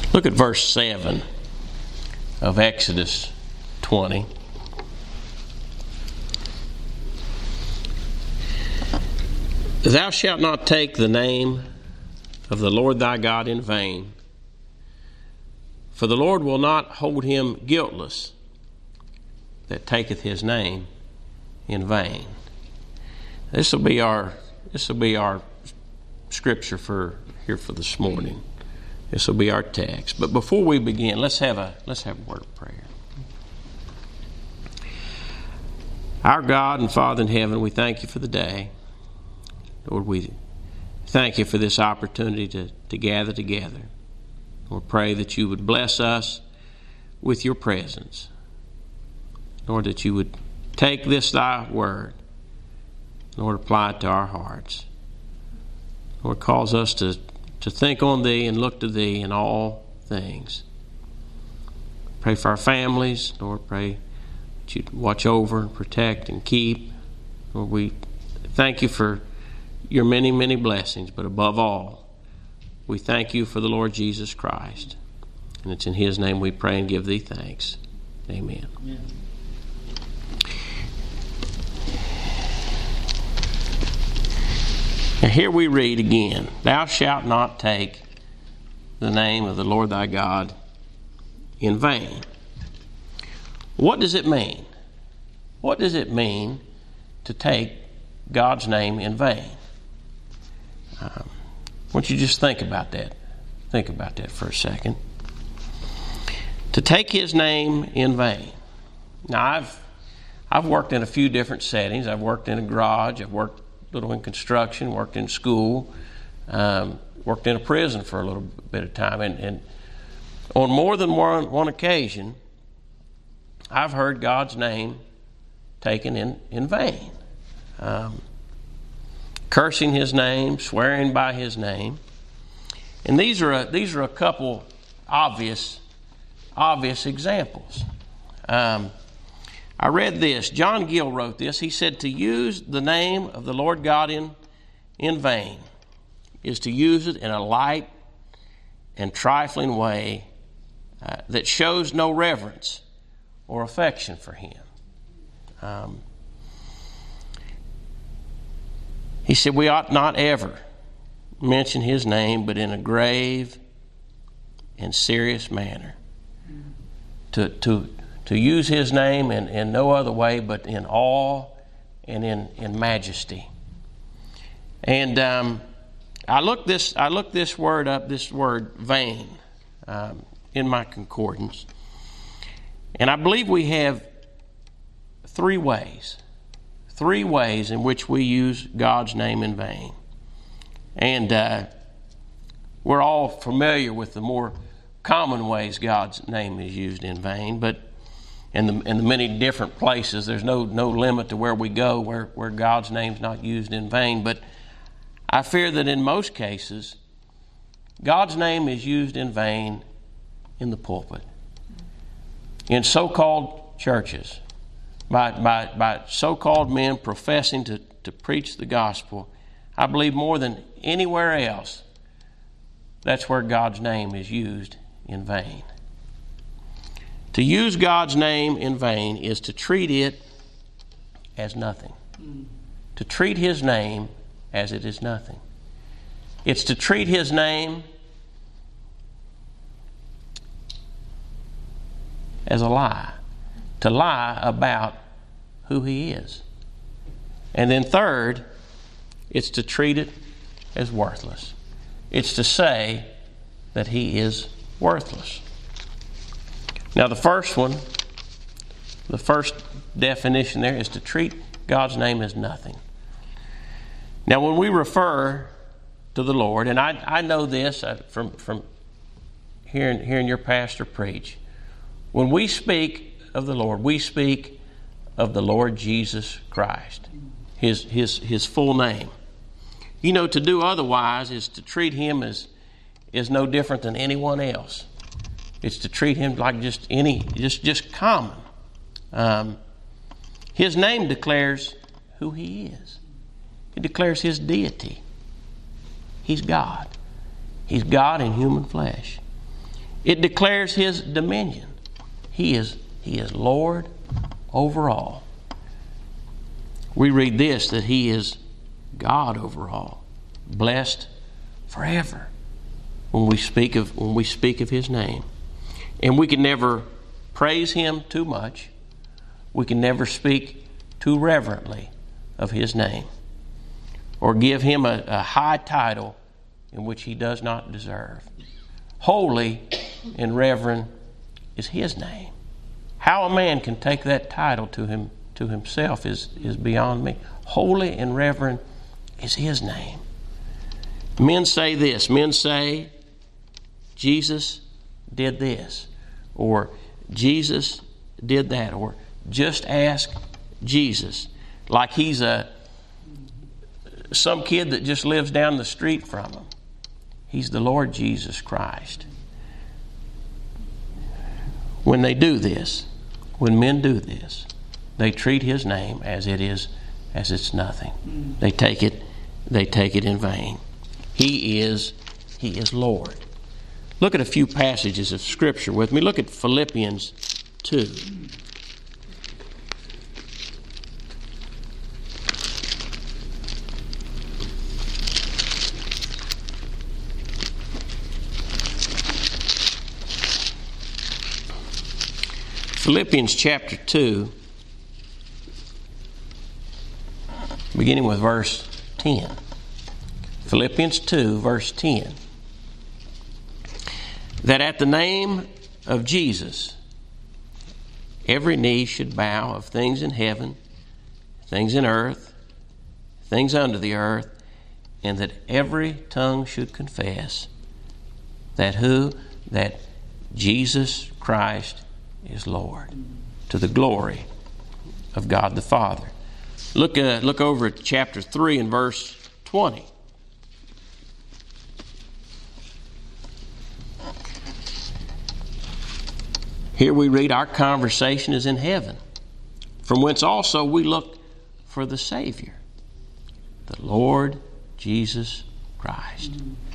Look at verse 7 of Exodus 20. Thou shalt not take the name of the Lord thy God in vain, for the Lord will not hold him guiltless that taketh his name in vain. This will be our scripture for this morning. This will be our text. But before we begin, let's have a word of prayer. Our God and Father in heaven, we thank you for the day. Lord, we thank you for this opportunity to gather together. Lord, pray that you would bless us with your presence. Lord, that you would take this thy word, Lord, apply it to our hearts. Lord, cause us to think on thee and look to thee in all things. Pray for our families. Lord, pray that you'd watch over and protect and keep. Lord, we thank you for your many, many blessings, but above all, we thank you for the Lord Jesus Christ. And it's in his name we pray and give thee thanks. Amen. Amen. Now here we read again, thou shalt not take the name of the Lord thy God in vain. What does it mean? What does it mean to take God's name in vain? I want you to just think about that. Think about that for a second. To take his name in vain. Now, I've worked in a few different settings. I've worked in a garage. I've worked a little in construction. Worked in school. Worked in a prison for a little bit of time. And on more than one occasion, I've heard God's name taken in vain. Cursing his name, swearing by his name. And these are a couple obvious examples. I read this. John Gill wrote this. He said, to use the name of the Lord God in vain is to use it in a light and trifling way that shows no reverence or affection for him. He said we ought not ever mention his name, but in a grave and serious manner. To use his name in no other way but in awe and in majesty. And I looked this word up, this word vain, in my concordance. And I believe we have three ways in which we use God's name in vain. And we're all familiar with the more common ways God's name is used in vain, but in the many different places, there's no limit to where we go where God's name's not used in vain. But I fear that in most cases, God's name is used in vain in the pulpit, in so-called churches, by so-called men professing to preach the gospel. I believe more than anywhere else, that's where God's name is used in vain. To use God's name in vain is to treat it as nothing. To treat his name as it is nothing. It's to treat his name as a lie. To lie about who he is. And then third, it's to treat it as worthless. It's to say that he is worthless. Now the first definition there is to treat God's name as nothing. Now when we refer to the Lord, and I know this from hearing your pastor preach, when we speak of the Lord, we speak of the Lord Jesus Christ, his full name. You know, to do otherwise is to treat him as no different than anyone else. It's to treat him like just common. His name declares who he is. It declares his deity. He's God. He's God in human flesh. It declares His dominion. He is Lord over all. We read this, that He is God over all, blessed forever. When we speak of His name, and we can never praise Him too much. We can never speak too reverently of His name, or give Him a high title in which He does not deserve. Holy and reverend is His name. How a man can take that title to himself is beyond me. Holy and reverend is His name. Men say this. Men say, Jesus did this, or Jesus did that, or just ask Jesus. Like He's some kid that just lives down the street from them. He's the Lord Jesus Christ. When they do this, when men do this, they treat His name as it's nothing. They take it in vain. He is Lord. Look at a few passages of Scripture with me. Look at Philippians 2. Philippians chapter 2, beginning with verse 10. Philippians 2, verse 10. That at the name of Jesus, every knee should bow, of things in heaven, things in earth, things under the earth, and that every tongue should confess that Jesus Christ is Lord, to the glory of God the Father. Look over at chapter 3 and verse 20. Here we read, our conversation is in heaven, from whence also we look for the Savior, the Lord Jesus Christ.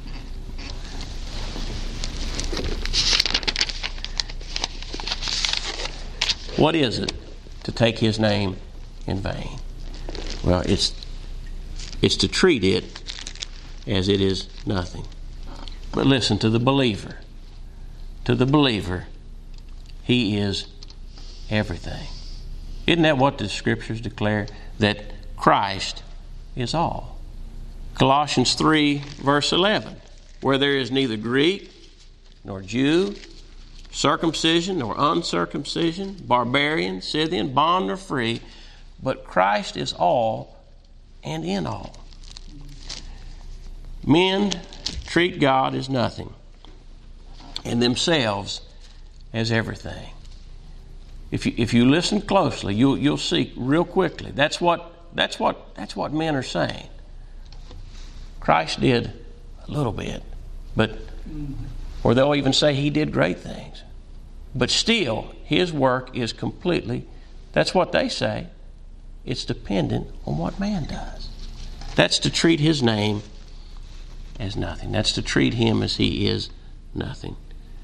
What is it to take His name in vain? Well, it's to treat it as it is nothing. But listen, to the believer, He is everything. Isn't that what the Scriptures declare? That Christ is all. Colossians 3, verse 11, where there is neither Greek nor Jew, circumcision nor uncircumcision, barbarian, Scythian, bond nor free, but Christ is all and in all. Men treat God as nothing and themselves as everything. If you listen closely, you'll see real quickly. That's what men are saying. Christ did a little bit, or they'll even say He did great things. But still, His work is completely, that's what they say, it's dependent on what man does. That's to treat His name as nothing. That's to treat Him as He is nothing.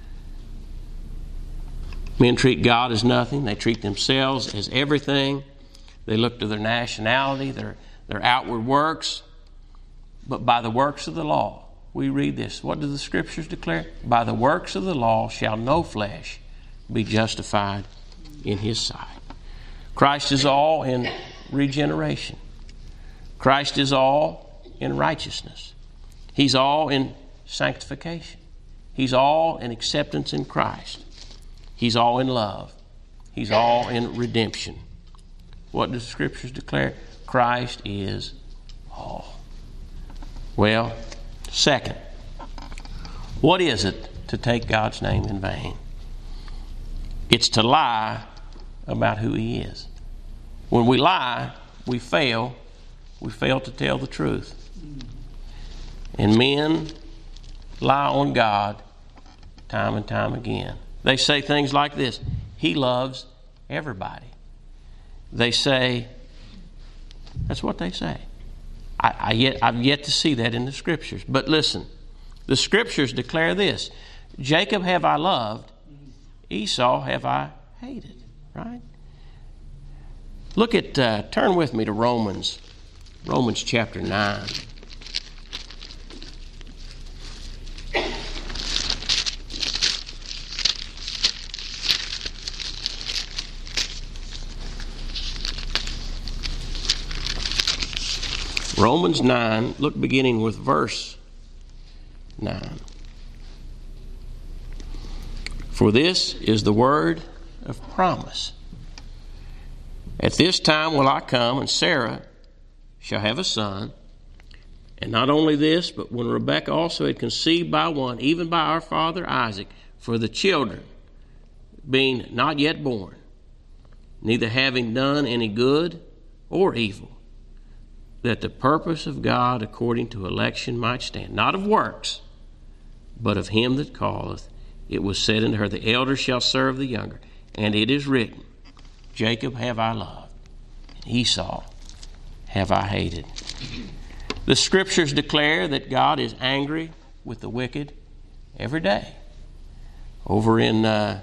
Men treat God as nothing. They treat themselves as everything. They look to their nationality, their outward works. But by the works of the law, we read this. What do the Scriptures declare? By the works of the law shall no flesh be justified in His sight. Christ is all in regeneration. Christ is all in righteousness. He's all in sanctification. He's all in acceptance in Christ. He's all in love. He's all in redemption. What do the Scriptures declare? Christ is all. Well, second, what is it to take God's name in vain? It's to lie about who He is. When we lie, we fail to tell the truth. And men lie on God time and time again. They say things like this: He loves everybody. They say, that's what they say. I've yet to see that in the Scriptures. But listen, the Scriptures declare this: Jacob have I loved, Esau have I hated. Right? Look at, turn with me to Romans chapter 9. Romans 9, look beginning with verse 9. For this is the word of promise. At this time will I come, and Sarah shall have a son. And not only this, but when Rebekah also had conceived by one, even by our father Isaac, for the children being not yet born, neither having done any good or evil, that the purpose of God according to election might stand, not of works, but of him that calleth. It was said unto her, the elder shall serve the younger. And it is written, Jacob have I loved, and Esau have I hated. The Scriptures declare that God is angry with the wicked every day. Over in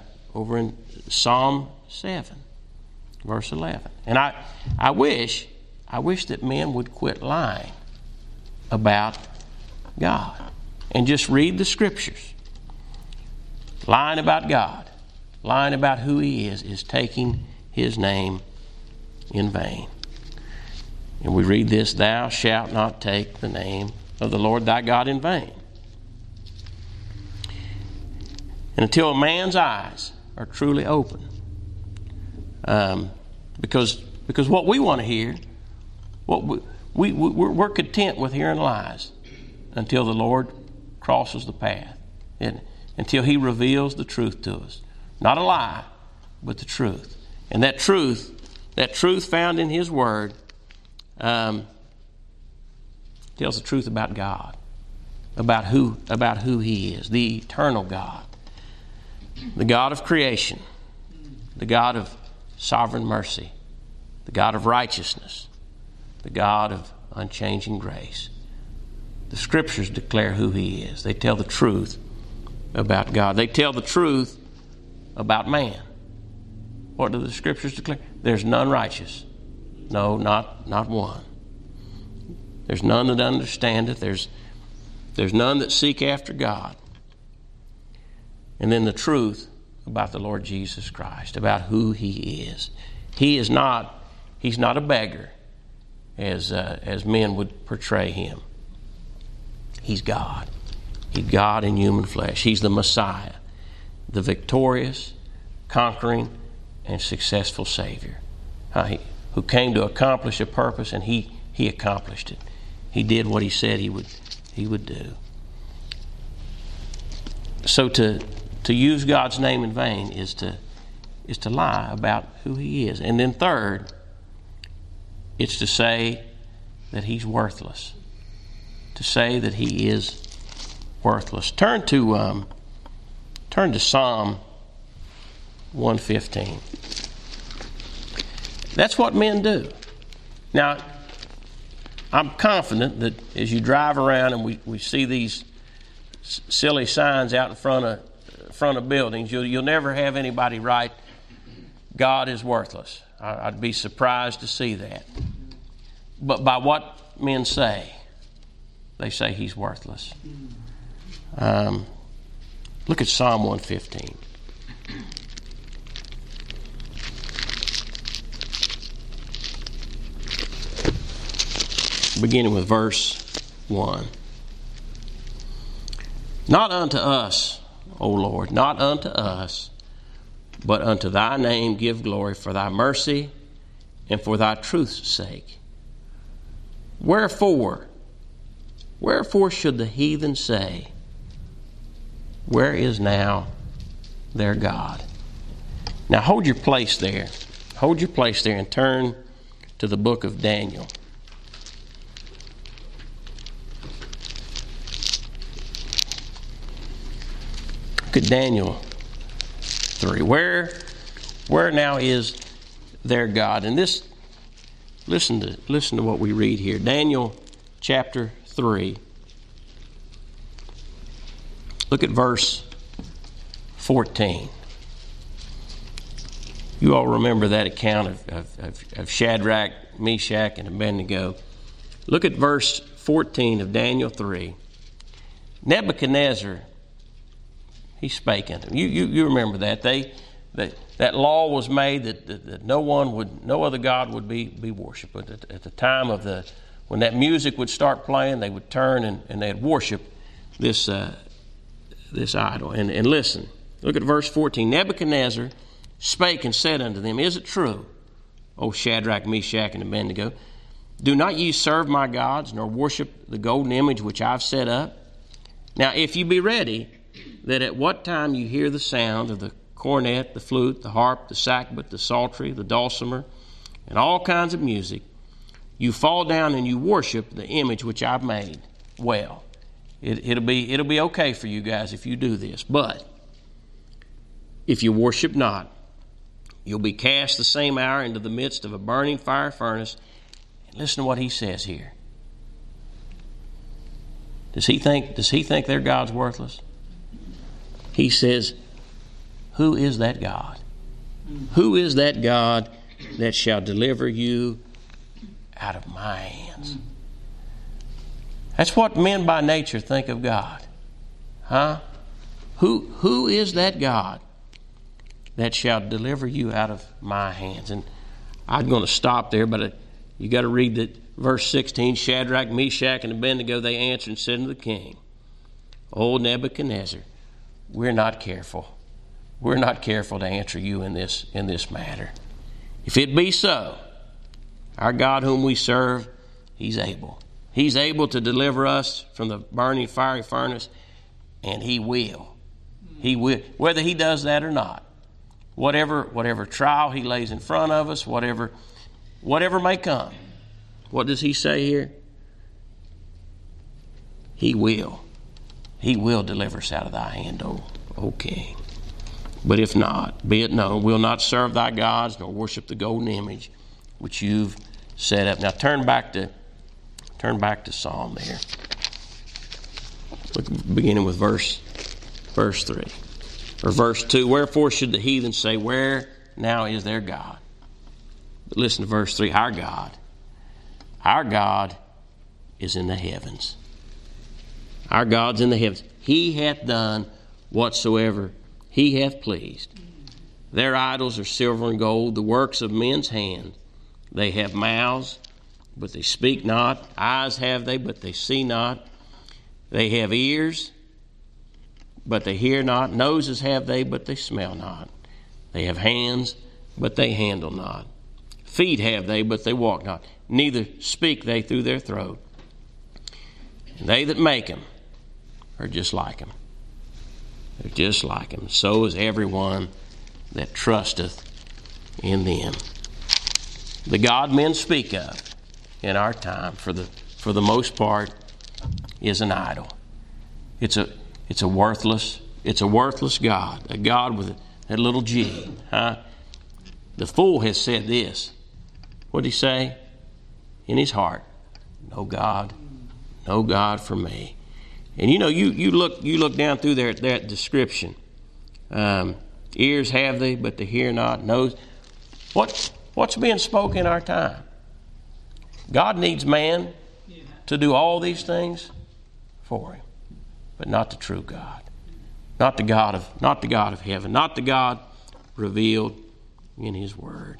Psalm 7, verse 11. And I wish that men would quit lying about God and just read the Scriptures. Lying about God, lying about who He is taking His name in vain. And we read this, thou shalt not take the name of the Lord thy God in vain. And until a man's eyes are truly open, because what we want to hear, we're content with hearing lies until the Lord crosses the path, isn't it? Until He reveals the truth to us. Not a lie, but the truth. And that truth found in His Word tells the truth about God, about who He is, the eternal God, the God of creation, the God of sovereign mercy, the God of righteousness, the God of unchanging grace. The Scriptures declare who He is. They tell the truth about God. They tell the truth about man. What do the Scriptures declare? There's none righteous. No, not one. There's none that understandeth. There's none that seek after God. And then the truth about the Lord Jesus Christ, about who He is. He's not a beggar as men would portray Him. He's God. He's God in human flesh. He's the Messiah, the victorious, conquering, and successful Savior, who came to accomplish a purpose, and He accomplished it. He did what He said He would do. So to use God's name in vain is to lie about who He is. And then third, it's to say that He's worthless. To say that He is worthless. Turn to Psalm 115. That's what men do. Now, I'm confident that as you drive around and we see these silly signs out in front of buildings, you'll never have anybody write, God is worthless. I'd be surprised to see that. But by what men say, they say He's worthless. Look at Psalm 115. Beginning with verse 1. Not unto us, O Lord, not unto us, but unto Thy name give glory for Thy mercy and for Thy truth's sake. Wherefore should the heathen say, where is now their God? Now hold your place there. Hold your place there and turn to the book of Daniel. Look at Daniel 3. Where now is their God? And this, listen to what we read here. Daniel chapter 3. Look at verse 14. You all remember that account of Shadrach, Meshach, and Abednego. Look at verse 14 of Daniel 3. Nebuchadnezzar, he spake unto them. You remember that. That law was made that no other god would be worshipped. At the time of when that music would start playing, they would turn and they'd worship this idol. And listen, look at verse 14. Nebuchadnezzar spake and said unto them, Is it true, O Shadrach, Meshach, and Abednego, do not ye serve my gods, nor worship the golden image which I've set up? Now, if you be ready, that at what time you hear the sound of the cornet, the flute, the harp, the sackbut, the psaltery, the dulcimer, and all kinds of music, you fall down and you worship the image which I've made. Well, it'll be okay for you guys if you do this. But if you worship not, you'll be cast the same hour into the midst of a burning fire furnace. And listen to what he says here. Does he think their God's worthless? He says, who is that God? Who is that God that shall deliver you out of my hands? That's what men by nature think of God. Huh? Who is that God that shall deliver you out of my hands? And I'm going to stop there, but you got to read that verse 16. Shadrach, Meshach, and Abednego, they answered and said unto the king, O Nebuchadnezzar, we're not careful. We're not careful to answer you in this matter. If it be so, our God whom we serve, He's able. He's able to deliver us from the burning fiery furnace, and He will. He will, whether He does that or not. Whatever trial He lays in front of us, whatever may come. What does He say here? He will. He will deliver us out of thy hand, O king. But if not, be it known, we'll not serve thy gods, nor worship the golden image which you've set up. Now turn back to Psalm there. Look, beginning with verse 3. Or verse 2. Wherefore should the heathen say, where now is their God? But listen to verse 3. Our God is in the heavens. Our God's in the heavens. He hath done whatsoever He hath pleased. Their idols are silver and gold, the works of men's hands. They have mouths, but they speak not. Eyes have they, but they see not. They have ears, but they hear not. Noses have they, but they smell not. They have hands, but they handle not. Feet have they, but they walk not. Neither speak they through their throat. And they that make them are just like them. They're just like them. So is everyone that trusteth in them. The God men speak of in our time, for the most part, is an idol. It's a worthless God, a God with a little G. Huh? The fool has said this. What did he say? In his heart, no God for me. And you look down through there at that description. Ears have they, but they hear not. Nose. What's being spoken in our time? God needs man to do all these things for Him, but not the true God, not the God of heaven, not the God revealed in His Word.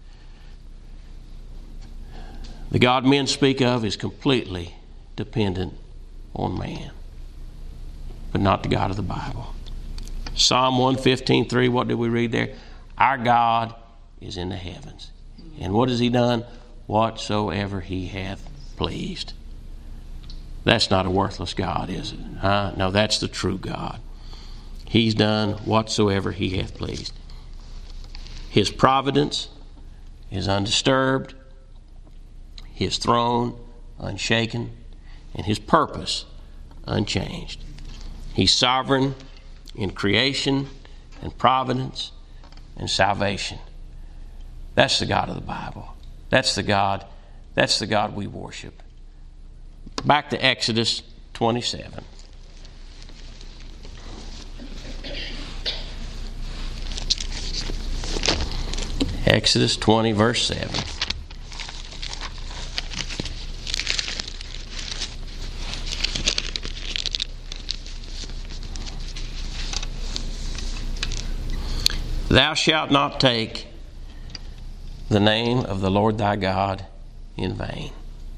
The God men speak of is completely dependent on man, but not the God of the Bible. Psalm 115:3, what did we read there? Our God is in the heavens. And what has He done? Whatsoever He hath pleased. That's not a worthless God, is it? No, that's the true God. He's done whatsoever He hath pleased. His providence is undisturbed, His throne unshaken, and His purpose unchanged. He's sovereign in creation and providence and salvation. That's the God of the Bible. That's the God we worship. Back to Exodus 27. Exodus 20, verse 7. Thou shalt not take the name of the Lord thy God in vain.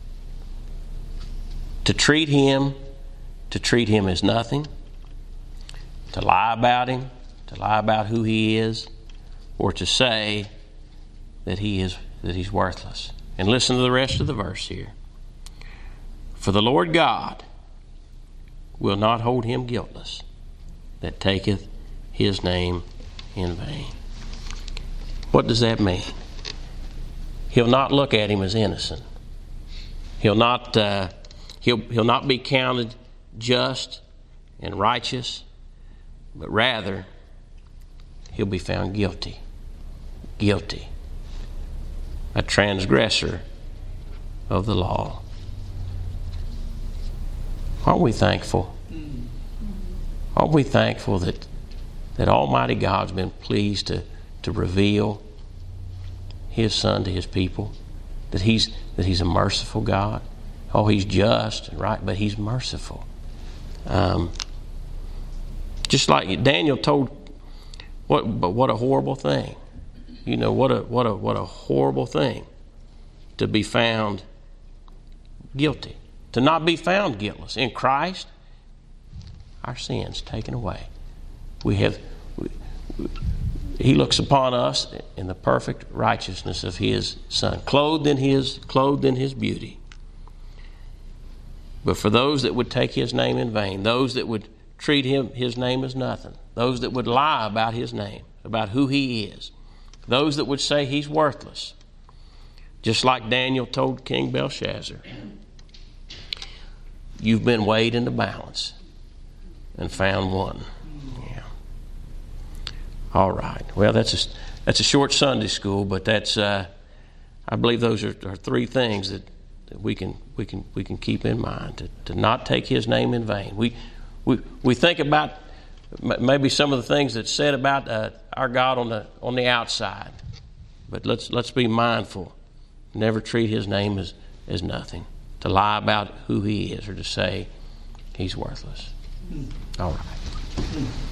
To treat him as nothing, to lie about him, to lie about who he is, or to say that he's worthless. And listen to the rest of the verse here. For the Lord God will not hold him guiltless that taketh his name in vain. What does that mean? He'll not look at him as innocent. He'll not be counted just and righteous, but rather he'll be found guilty. Guilty. A transgressor of the law. Aren't we thankful? Aren't we thankful that Almighty God's been pleased to reveal his Son to his people? That he's a merciful God. Oh, he's just and right, but he's merciful. Just like Daniel told, what a horrible thing. You know, what a horrible thing to be found guilty. To not be found guiltless. In Christ, our sins taken away. He looks upon us in the perfect righteousness of his Son, clothed in his beauty. But for those that would take his name in vain, those that would treat his name as nothing, those that would lie about his name, about who he is, those that would say he's worthless, just like Daniel told King Belshazzar, you've been weighed in the balance and found one. Yeah. All right. Well, that's a short Sunday school, but that's I believe those are three things that we can keep in mind to not take his name in vain. We think about maybe some of the things that's said about our God on the outside, but let's be mindful. Never treat his name as nothing. To lie about who he is or to say he's worthless. All right.